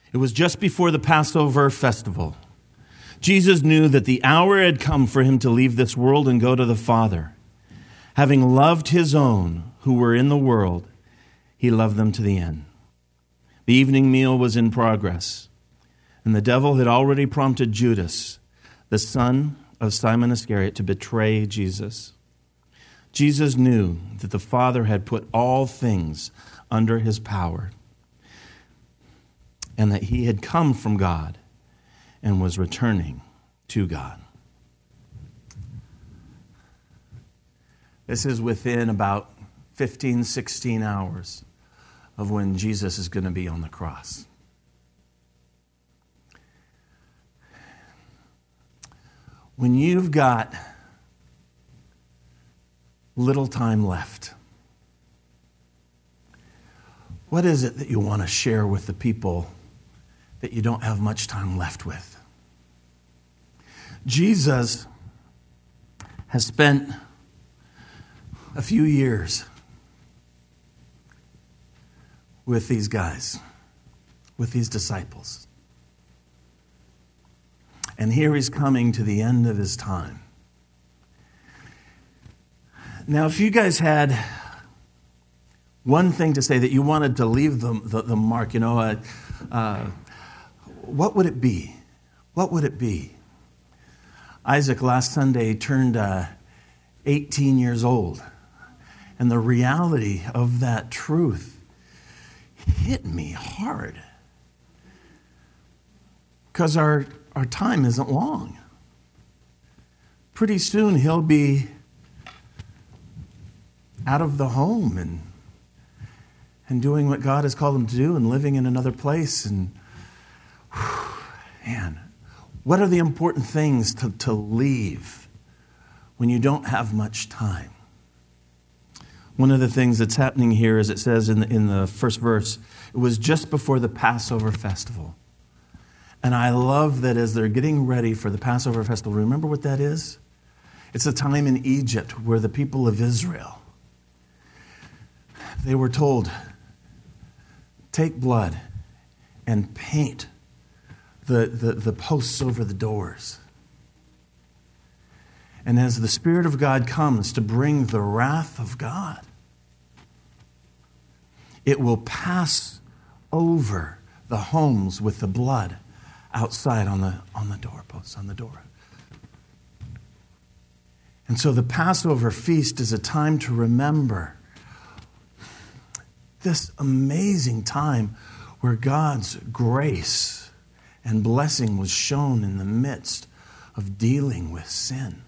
It was just before the Passover festival. Jesus knew that the hour had come for him to leave this world and go to the Father. Having loved his own who were in the world, he loved them to the end. The evening meal was in progress, and the devil had already prompted Judas, the son of Simon Iscariot, to betray Jesus. Jesus knew that the Father had put all things under his power, and that he had come from God and was returning to God. This is within about 15, 16 hours of when Jesus is going to be on the cross. When you've got little time left, what is it that you want to share with the people that you don't have much time left with? Jesus has spent a few years with these guys, with these disciples. And here he's coming to the end of his time. Now, if you guys had one thing to say that you wanted to leave the mark, what would it be? What would it be? Isaac last Sunday turned 18 years old. And the reality of that truth hit me hard. Because our time isn't long. Pretty soon he'll be out of the home and doing what God has called him to do and living in another place. And man, what are the important things to leave when you don't have much time? One of the things that's happening here, as it says in the first verse, it was just before the Passover festival. And I love that as they're getting ready for the Passover festival, remember what that is? It's a time in Egypt where the people of Israel, they were told, take blood and paint the posts over the doors. And as the Spirit of God comes to bring the wrath of God, it will pass over the homes with the blood outside on the doorposts, on the door. And so the Passover feast is a time to remember this amazing time where God's grace and blessing was shown in the midst of dealing with sin.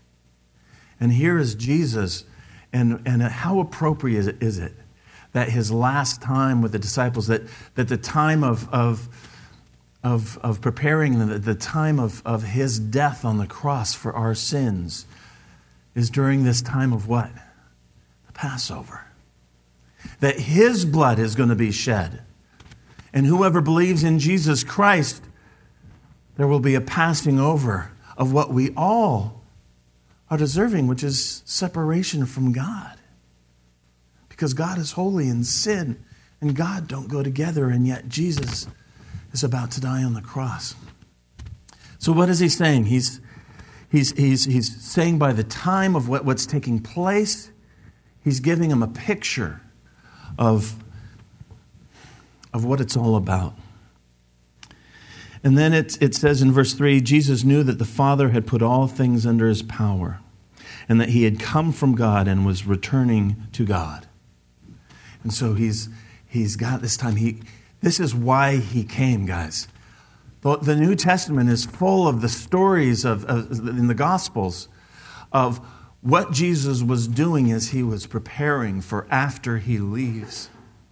And here is Jesus, and how appropriate is it that his last time with the disciples, that the time of preparing the time of his death on the cross for our sins is during this time of what? The Passover. That his blood is going to be shed. And whoever believes in Jesus Christ, there will be a passing over of what we all are deserving, which is separation from God. Because God is holy and sin and God don't go together, and yet Jesus is about to die on the cross. So what is he saying? He's saying by the time of what's taking place, he's giving him a picture of what it's all about. And then it says in verse 3, Jesus knew that the Father had put all things under his power, and that he had come from God and was returning to God. And so he's got this time. This is why he came, guys. The New Testament is full of the stories in the Gospels of what Jesus was doing as he was preparing for after he leaves.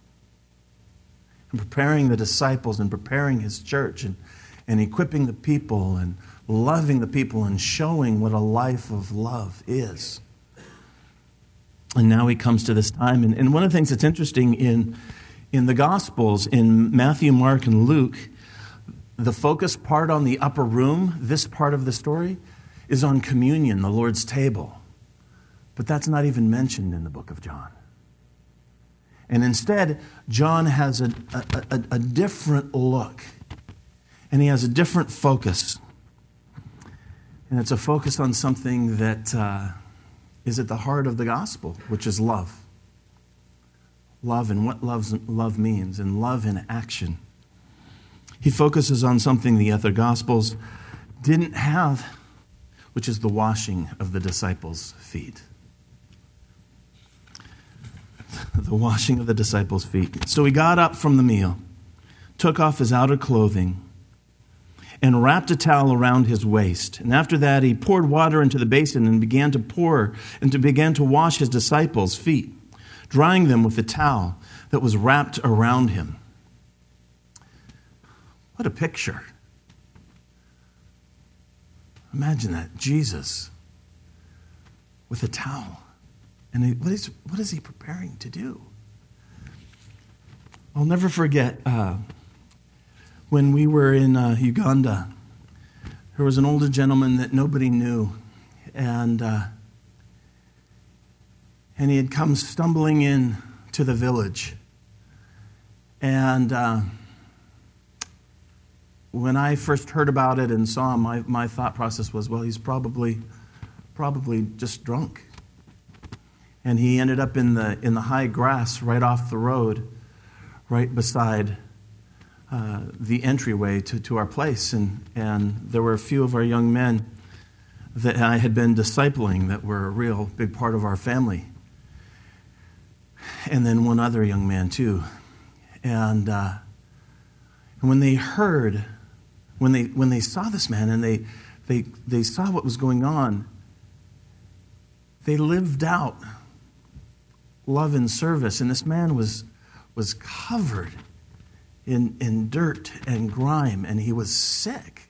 And preparing the disciples and preparing his church and equipping the people and loving the people and showing what a life of love is. And now he comes to this time. And one of the things that's interesting in the Gospels, in Matthew, Mark, and Luke, the focus part on the upper room, this part of the story, is on communion, the Lord's table. But that's not even mentioned in the book of John. And instead, John has a different look And he has a different focus. And it's a focus on something that is at the heart of the gospel, which is love. Love and what love means, and love in action. He focuses on something the other gospels didn't have, which is the washing of the disciples' feet. The washing of the disciples' feet. So he got up from the meal, took off his outer clothing, and wrapped a towel around his waist. And after that, he poured water into the basin and began to wash his disciples' feet, drying them with the towel that was wrapped around him. What a picture. Imagine that, Jesus with a towel. And what is he preparing to do? I'll never forget when we were in Uganda, there was an older gentleman that nobody knew. And he had come stumbling in to the village. And when I first heard about it and saw him, my thought process was, well, he's probably just drunk. And he ended up in the high grass right off the road, right beside the entryway to our place. And there were a few of our young men that I had been discipling that were a real big part of our family. And then one other young man too. And when they heard, when they saw this man and they saw what was going on, they lived out love and service. And this man was covered in dirt and grime, and he was sick.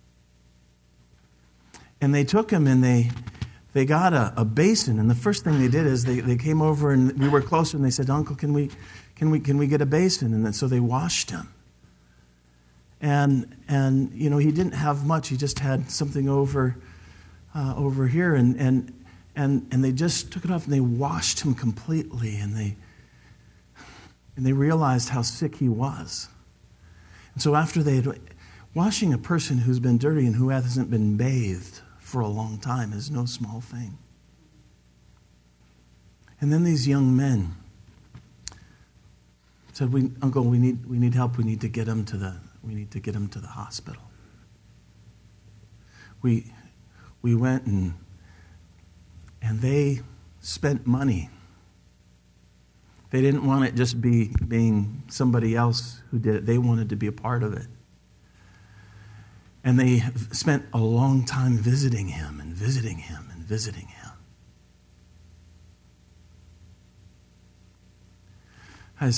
And they took him and they got a basin, and the first thing they did is they came over, and we were closer, and they said, "Uncle, can we get a basin?" And then so they washed him. And you know, he didn't have much. He just had something over here, and they just took it off and they washed him completely, and they realized how sick he was. And so after washing a person who's been dirty and who hasn't been bathed for a long time is no small thing. And then these young men said, "Uncle, we need help. We need to get him to the hospital." We went and they spent money. They didn't want it just being somebody else who did it. They wanted to be a part of it. And they spent a long time visiting him and visiting him and visiting him. As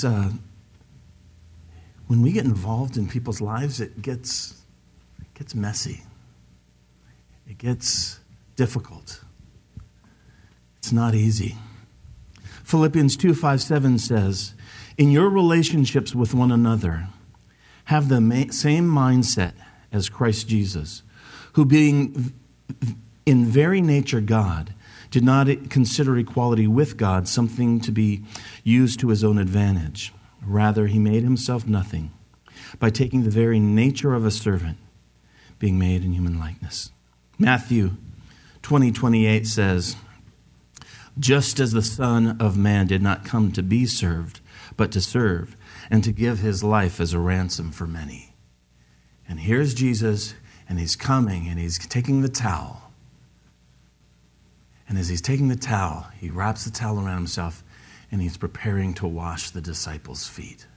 when we get involved in people's lives, it gets messy. It gets difficult. It's not easy. Philippians 2:5-7 says, "In your relationships with one another, have the same mindset as Christ Jesus, who being in very nature God, did not consider equality with God something to be used to his own advantage. Rather, he made himself nothing by taking the very nature of a servant, being made in human likeness." Matthew 20:28 says, "Just as the Son of Man did not come to be served, but to serve, and to give his life as a ransom for many." And here's Jesus, and he's coming, and he's taking the towel. And as he's taking the towel, he wraps the towel around himself, and he's preparing to wash the disciples' feet.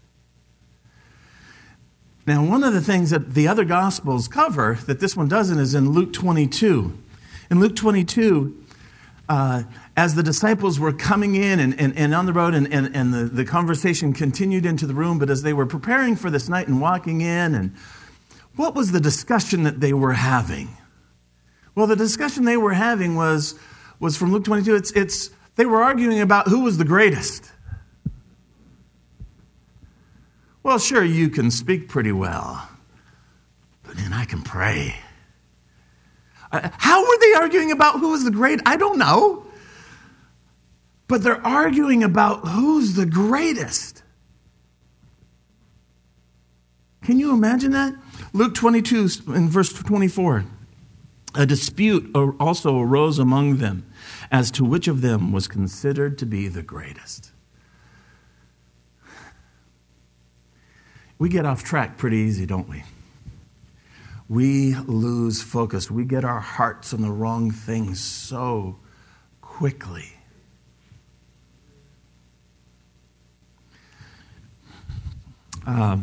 Now, one of the things that the other Gospels cover that this one doesn't is in Luke 22. In Luke 22, as the disciples were coming in and on the road, and the conversation continued into the room, but as they were preparing for this night and walking in, and what was the discussion that they were having? Well, the discussion they were having was from Luke 22. They were arguing about who was the greatest. Well, sure, you can speak pretty well, but then I can pray. How were they arguing about who was the great? I don't know. But they're arguing about who's the greatest. Can you imagine that? Luke 22 in verse 24. A dispute also arose among them as to which of them was considered to be the greatest. We get off track pretty easy, don't we? We lose focus. We get our hearts on the wrong things so quickly. I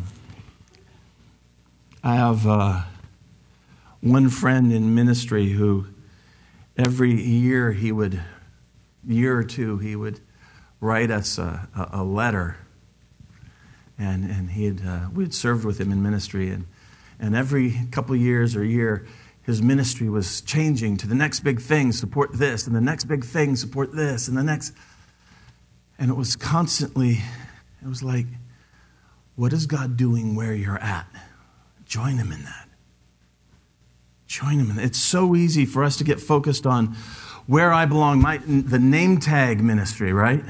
have one friend in ministry who every year or two, he would write us a letter. And we had served with him in ministry. And every couple of years or year, his ministry was changing to the next big thing, support this, and the next big thing, support this, and the next. And it was constantly, it was like, what is God doing where you're at? Join him in that. Join him in that. It's so easy for us to get focused on where I belong, the name tag ministry, right?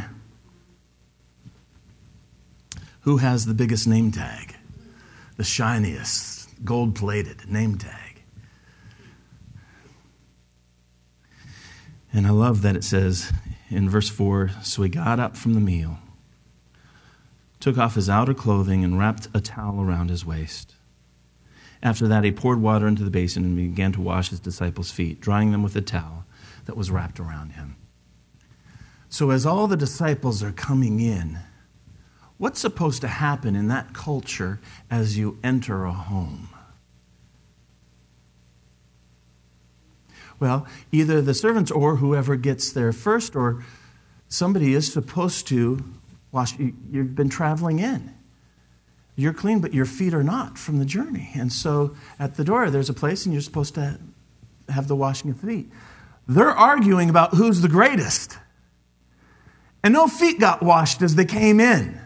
Who has the biggest name tag? The shiniest, gold-plated name tag. And I love that it says in verse 4, so he got up from the meal, took off his outer clothing, and wrapped a towel around his waist. After that, he poured water into the basin and began to wash his disciples' feet, drying them with the towel that was wrapped around him. So as all the disciples are coming in, what's supposed to happen in that culture as you enter a home? Well, either the servants or whoever gets there first, or somebody is supposed to wash. You've been traveling in. You're clean, but your feet are not from the journey. And so at the door, there's a place, and you're supposed to have the washing of feet. They're arguing about who's the greatest. And no feet got washed as they came in.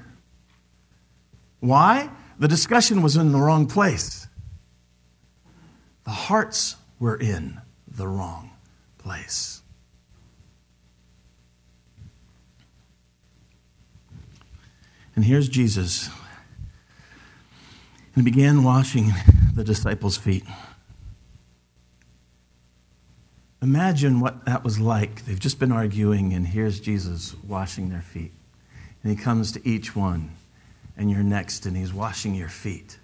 Why? The discussion was in the wrong place. The hearts were in the wrong place. And here's Jesus. And he began washing the disciples' feet. Imagine what that was like. They've just been arguing, and here's Jesus washing their feet. And he comes to each one. And you're next, and he's washing your feet.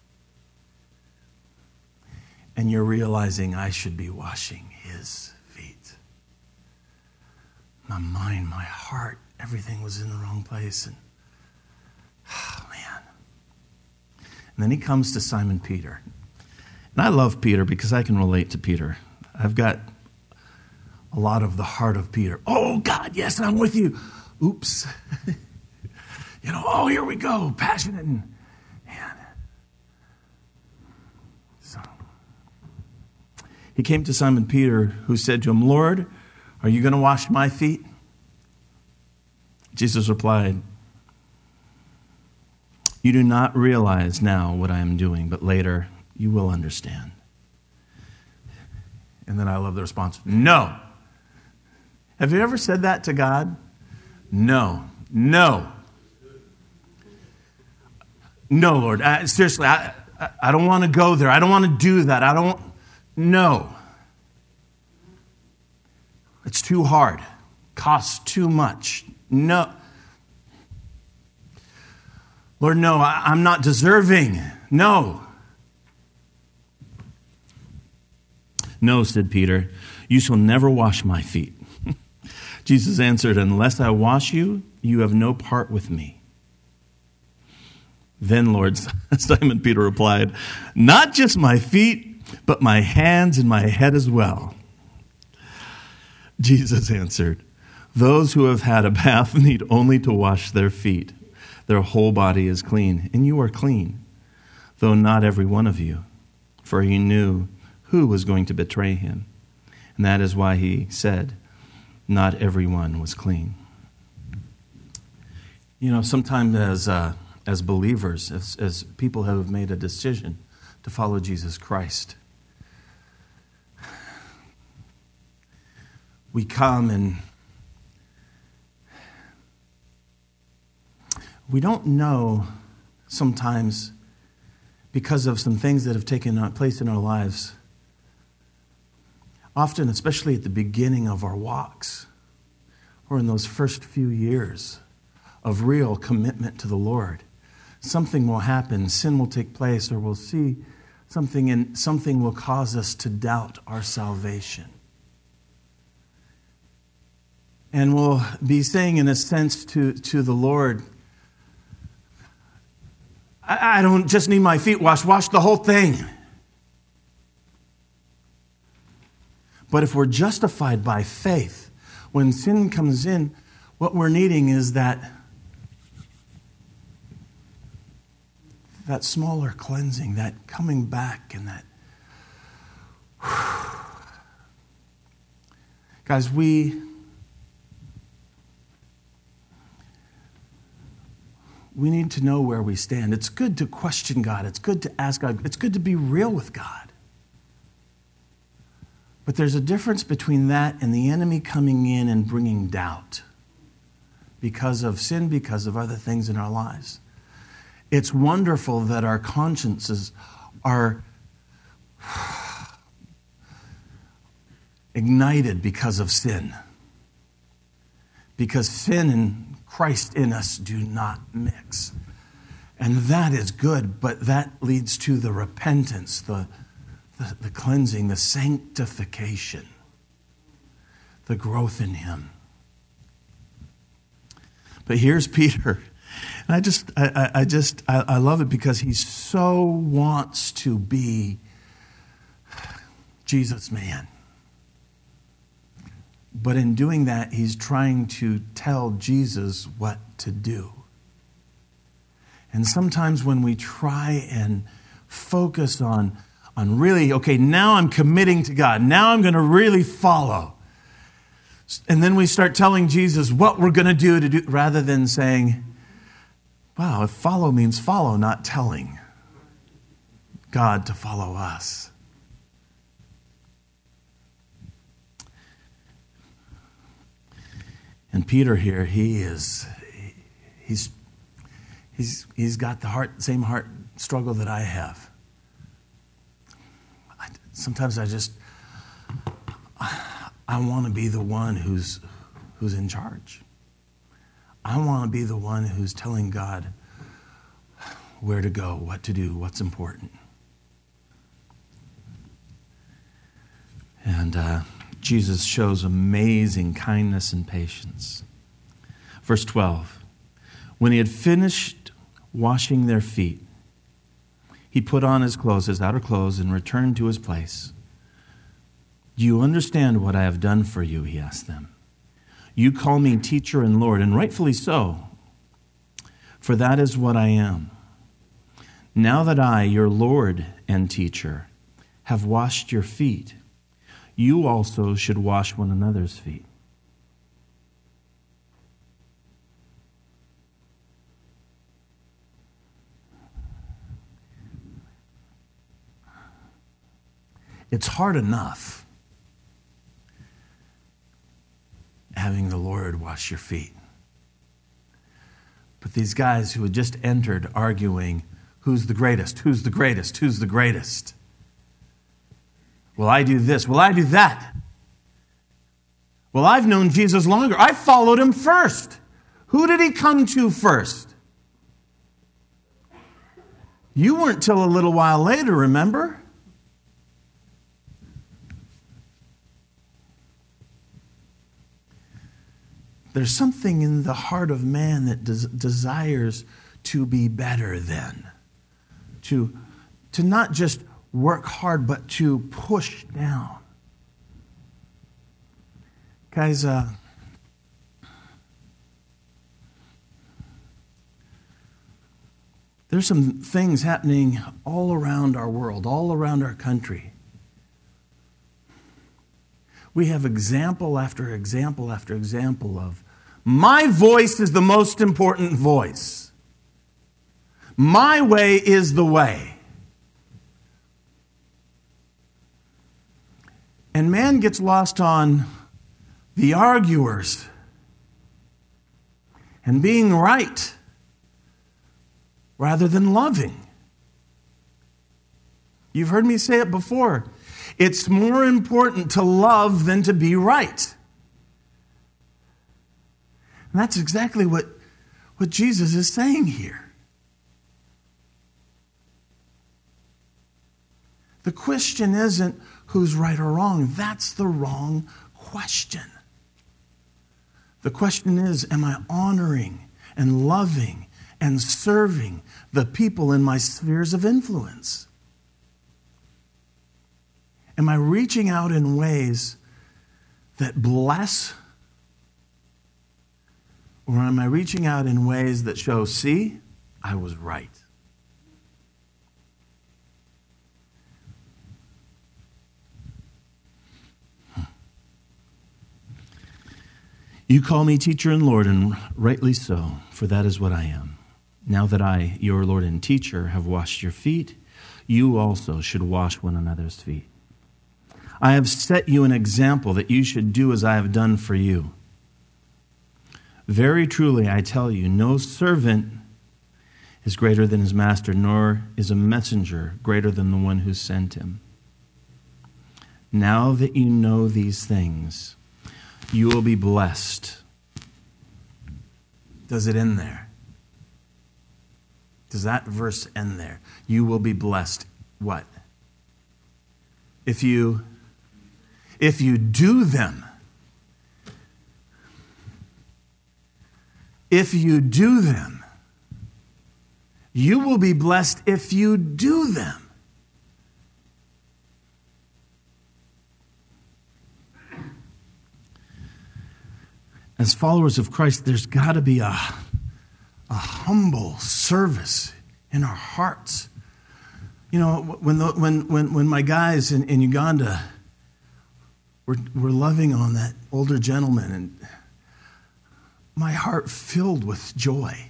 And you're realizing I should be washing his feet. My mind, my heart, everything was in the wrong place. And, oh man. And then he comes to Simon Peter. And I love Peter because I can relate to Peter. I've got a lot of the heart of Peter. Oh, God, yes, I'm with you. Oops. Oh, here we go, passionate. And man. So he came to Simon Peter, who said to him, Lord, are you going to wash my feet? Jesus replied, you do not realize now what I am doing, but later you will understand. And then I love the response, no. Have you ever said that to God? No. No, Lord. Seriously, I don't want to go there. I don't want to do that. No. It's too hard. Costs too much. No. Lord, no, I'm not deserving. No. No, said Peter, you shall never wash my feet. Jesus answered, unless I wash you, you have no part with me. Then, Lord, Simon Peter replied, not just my feet, but my hands and my head as well. Jesus answered, those who have had a bath need only to wash their feet. Their whole body is clean, and you are clean, though not every one of you. For he knew who was going to betray him. And that is why he said, not everyone was clean. Sometimes as believers, as people who have made a decision to follow Jesus Christ, we come and we don't know sometimes because of some things that have taken place in our lives, often, especially at the beginning of our walks, or in those first few years of real commitment to the Lord, something will happen, sin will take place, or we'll see something, and something will cause us to doubt our salvation. And we'll be saying, in a sense, to the Lord, I don't just need my feet washed, wash the whole thing. But if we're justified by faith, when sin comes in, what we're needing is that smaller cleansing, that coming back, and that... Guys, we need to know where we stand. It's good to question God. It's good to ask God. It's good to be real with God. But there's a difference between that and the enemy coming in and bringing doubt because of sin, because of other things in our lives. It's wonderful that our consciences are ignited because of sin. Because sin and Christ in us do not mix. And that is good, but that leads to the repentance, the cleansing, the sanctification, the growth in Him. But here's Peter. And I love it because he so wants to be Jesus' man. But in doing that, he's trying to tell Jesus what to do. And sometimes when we try and focus on really, okay, now I'm committing to God. Now I'm going to really follow. And then we start telling Jesus what we're going to do, rather than saying, wow, if follow means follow, not telling God to follow us. And Peter here, he's got the same heart struggle that I have. Sometimes I want to be the one who's in charge. I want to be the one who's telling God where to go, what to do, what's important. And Jesus shows amazing kindness and patience. Verse 12, when he had finished washing their feet, he put on his clothes, his outer clothes, and returned to his place. Do you understand what I have done for you? He asked them. You call me teacher and Lord, and rightfully so, for that is what I am. Now that I, your Lord and teacher, have washed your feet, you also should wash one another's feet. It's hard enough having the Lord wash your feet. But these guys who had just entered arguing, who's the greatest, who's the greatest, who's the greatest? Well, I do this, well, I do that. Well, I've known Jesus longer. I followed him first. Who did he come to first? You weren't till a little while later, remember? There's something in the heart of man that desires to be better than. To not just work hard, but to push down. Guys, there's some things happening all around our world, all around our country. We have example after example after example of my voice is the most important voice. My way is the way. And man gets lost on the arguers and being right rather than loving. You've heard me say it before. It's more important to love than to be right. And that's exactly what Jesus is saying here. The question isn't who's right or wrong. That's the wrong question. The question is, am I honoring and loving and serving the people in my spheres of influence? Am I reaching out in ways that bless? Or am I reaching out in ways that show, see, I was right? You call me teacher and Lord, and rightly so, for that is what I am. Now that I, your Lord and teacher, have washed your feet, you also should wash one another's feet. I have set you an example that you should do as I have done for you. Very truly, I tell you, no servant is greater than his master, nor is a messenger greater than the one who sent him. Now that you know these things, you will be blessed. Does it end there? Does that verse end there? You will be blessed. What? If you do them. If you do them. You will be blessed if you do them. As followers of Christ, there's got to be a humble service in our hearts. You know, when my guys in Uganda were loving on that older gentleman, and my heart filled with joy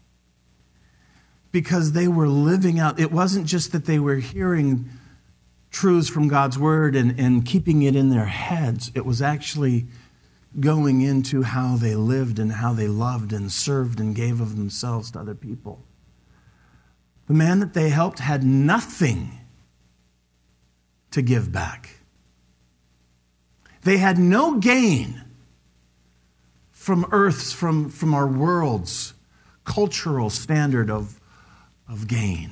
because they were living out. It wasn't just that they were hearing truths from God's word and keeping it in their heads. It was actually going into how they lived and how they loved and served and gave of themselves to other people. The man that they helped had nothing to give back. They had no gain from earth's, from our world's cultural standard of gain.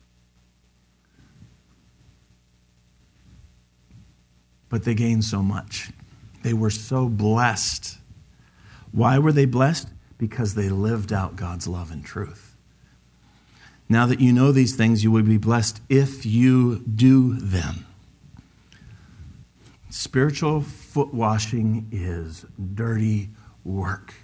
But they gained so much. They were so blessed. Why were they blessed? Because they lived out God's love and truth. Now that you know these things, you will be blessed if you do them. Spiritual foot washing is dirty work.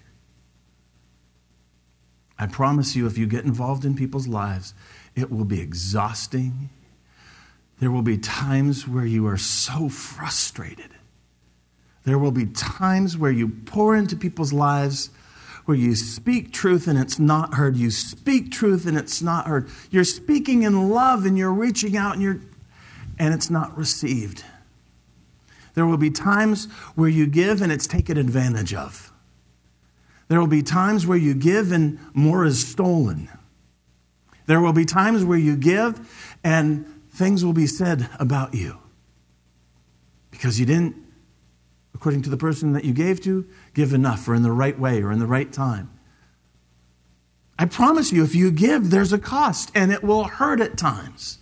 I promise you, if you get involved in people's lives, it will be exhausting. There will be times where you are so frustrated. There will be times where you pour into people's lives, where you speak truth and it's not heard. You speak truth and it's not heard. You're speaking in love and you're reaching out and it's not received. There will be times where you give and it's taken advantage of. There will be times where you give and more is stolen. There will be times where you give and things will be said about you because you didn't, according to the person that you gave to, give enough or in the right way or in the right time. I promise you, if you give, there's a cost and it will hurt at times.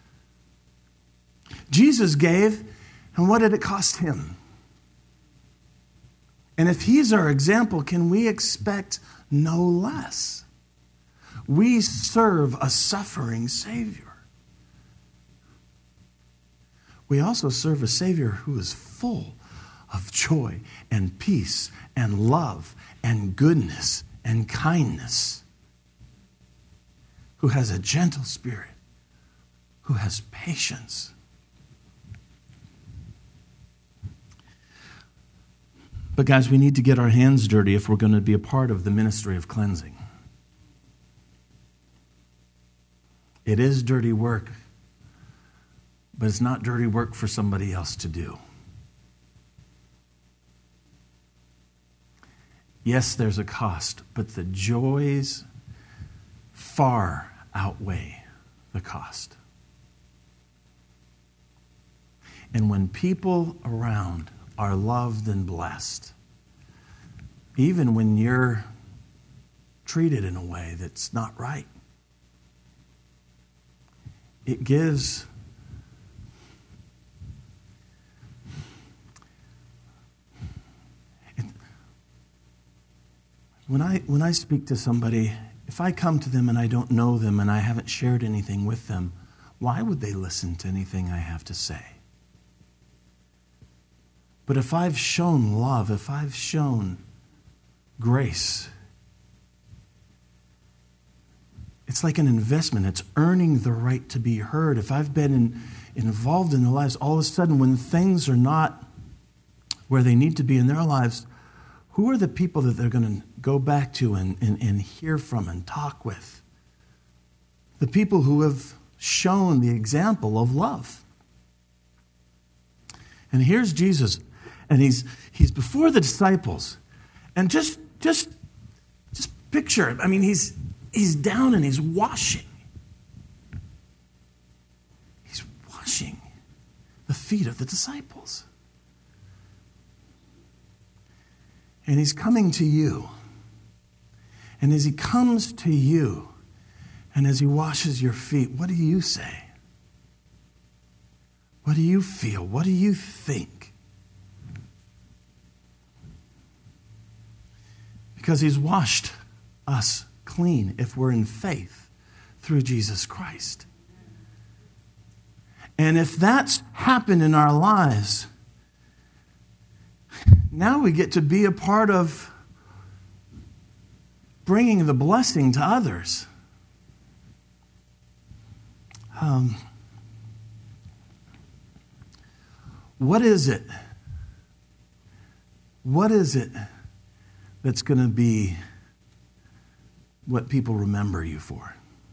Jesus gave, and what did it cost him? And if he's our example, can we expect no less? We serve a suffering Savior. We also serve a Savior who is full of joy and peace and love and goodness and kindness, who has a gentle spirit, who has patience. But guys, we need to get our hands dirty if we're going to be a part of the ministry of cleansing. It is dirty work, but it's not dirty work for somebody else to do. Yes, there's a cost, but the joys far outweigh the cost. And when people around are loved and blessed, even when you're treated in a way that's not right, it gives when I speak to somebody, if I come to them and I don't know them and I haven't shared anything with them, why would they listen to anything I have to say? But if I've shown love, if I've shown grace, it's like an investment. It's earning the right to be heard. If I've been involved in their lives, all of a sudden when things are not where they need to be in their lives, who are the people that they're going to go back to and hear from and talk with? The people who have shown the example of love. And here's Jesus, and he's before the disciples, and just picture it. I mean, he's down and he's washing. He's washing the feet of the disciples. And he's coming to you. And as he comes to you, and as he washes your feet, what do you say? What do you feel? What do you think? Because he's washed us clean if we're in faith through Jesus Christ. And if that's happened in our lives, now we get to be a part of bringing the blessing to others. What is it? What is it that's going to be what people remember you for?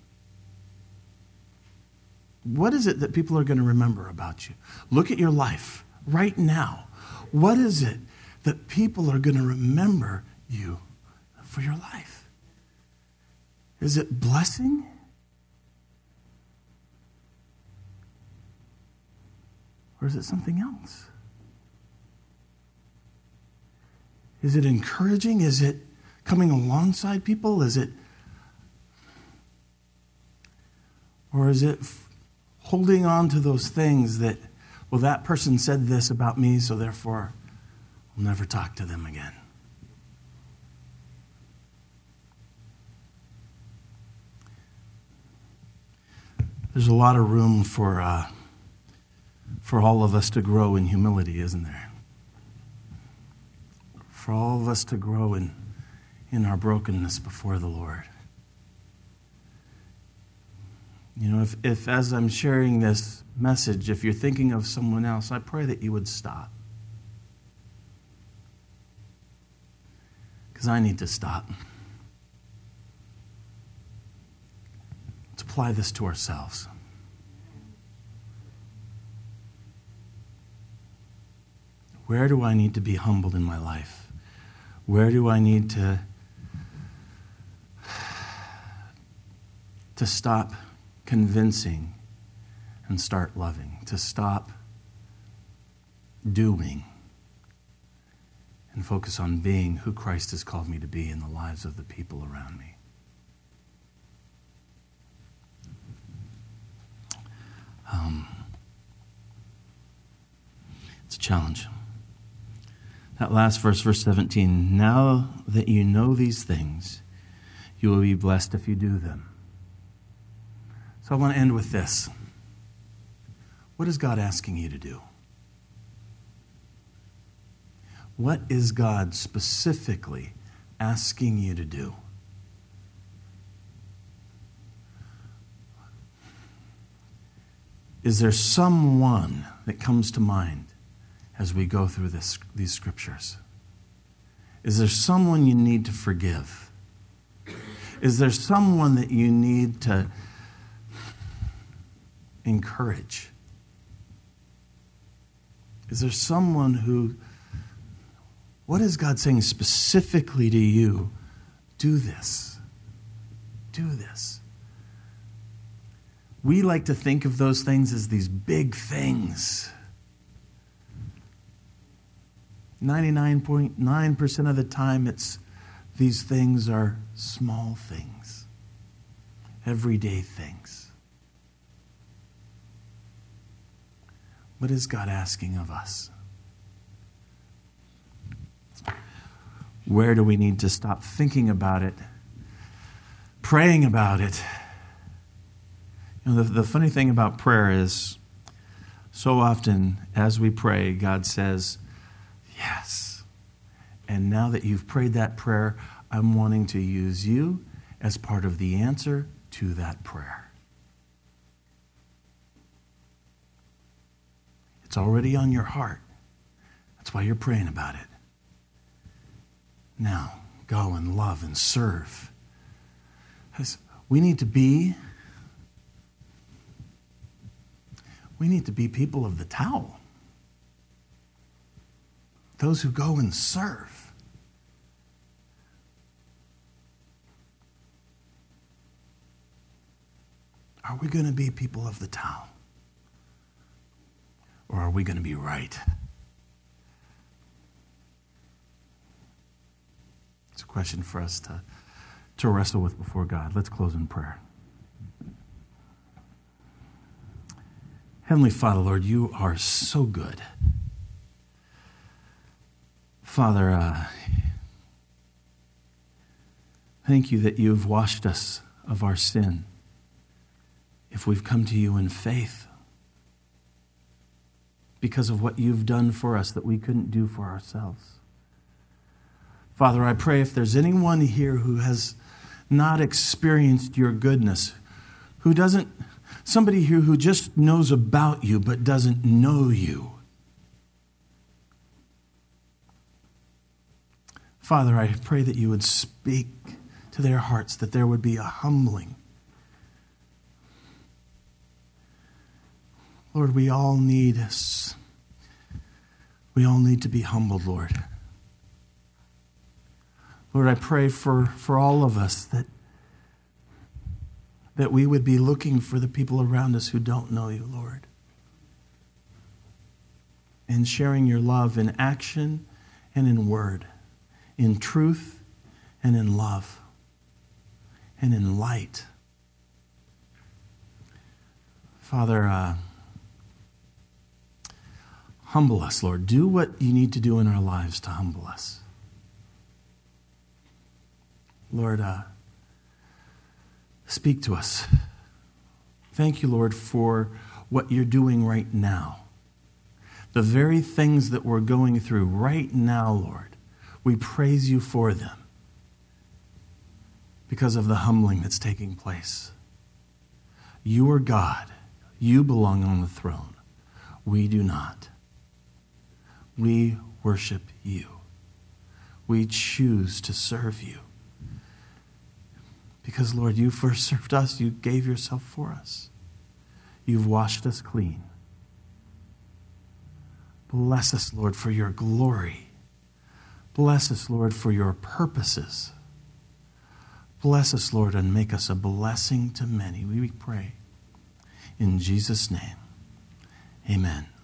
What is it that people are going to remember about you? Look at your life right now. What is it that people are going to remember you for your life? Is it blessing? Or is it something else? Is it encouraging? Is it coming alongside people? Is it, or is it holding on to those things that, well, that person said this about me, so therefore I'll never talk to them again? There's a lot of room for all of us to grow in humility, isn't there? For all of us to grow in our brokenness before the Lord. You know, if as I'm sharing this message, if you're thinking of someone else, I pray that you would stop. Because I need to stop. Let's apply this to ourselves. Where do I need to be humbled in my life? Where do I need to stop convincing and start loving? To stop doing and focus on being who Christ has called me to be in the lives of the people around me. It's a challenge. That last verse, verse 17, now that you know these things, you will be blessed if you do them. So I want to end with this. What is God asking you to do? What is God specifically asking you to do? Is there someone that comes to mind as we go through these scriptures? Is there someone you need to forgive? Is there someone that you need to encourage? Is there someone who, what is God saying specifically to you? Do this. Do this. We like to think of those things as these big things. 99.9% of the time, these things are small things, everyday things. What is God asking of us? Where do we need to stop thinking about it, praying about it? You know, the funny thing about prayer is so often as we pray, God says, yes. And now that you've prayed that prayer, I'm wanting to use you as part of the answer to that prayer. It's already on your heart. That's why you're praying about it. Now, go and love and serve. We need to be people of the towel. Those who go and serve. Are we going to be people of the towel? Or are we going to be right? It's a question for us to wrestle with before God. Let's close in prayer. Heavenly Father, Lord, you are so good. Father, thank you that you've washed us of our sin if we've come to you in faith because of what you've done for us that we couldn't do for ourselves. Father, I pray if there's anyone here who has not experienced your goodness, somebody here who just knows about you but doesn't know you. Father, I pray that you would speak to their hearts, that there would be a humbling. Lord, we all need to be humbled, Lord. Lord, I pray for all of us that we would be looking for the people around us who don't know you, Lord. And sharing your love in action and in word, in truth and in love, and in light. Father, humble us, Lord. Do what you need to do in our lives to humble us. Lord, speak to us. Thank you, Lord, for what you're doing right now. The very things that we're going through right now, Lord, we praise you for them because of the humbling that's taking place. You are God. You belong on the throne. We do not. We worship you. We choose to serve you. Because, Lord, you first served us. You gave yourself for us. You've washed us clean. Bless us, Lord, for your glory. Bless us, Lord, for your purposes. Bless us, Lord, and make us a blessing to many. We pray in Jesus' name. Amen.